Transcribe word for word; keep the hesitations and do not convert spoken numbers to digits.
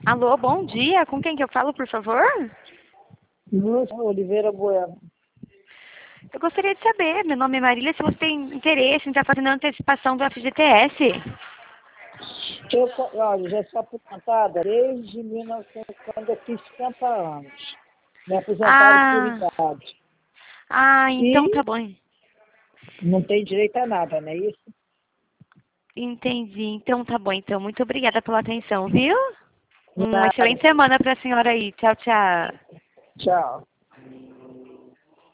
Alô, bom dia. Com quem que eu falo, por favor? Lúcia Oliveira Bueno. Eu gostaria de saber, meu nome é Marília, se você tem interesse em estar fazendo a antecipação do F G T S. Eu, olha, já sou aposentada desde mil e novecentos, quando eu fiz cinquenta anos. Me aposentaram por Ah, idade. ah, então tá E bom. não tem direito a nada, não é isso? Entendi. Então tá bom. Então, muito obrigada pela atenção, viu? Uma Nada. excelente semana para a senhora aí. Tchau, tchau. Tchau.